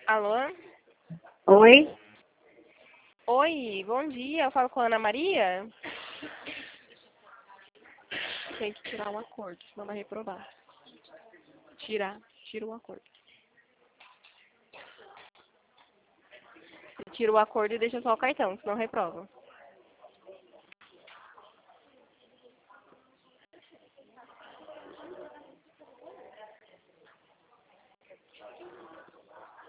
Alô? Oi? Oi, bom dia. Eu falo com a Ana Maria? Tem que tirar um acordo, senão vai reprovar. Tira o acordo. Tira o acordo e deixa só o cartão, senão reprova.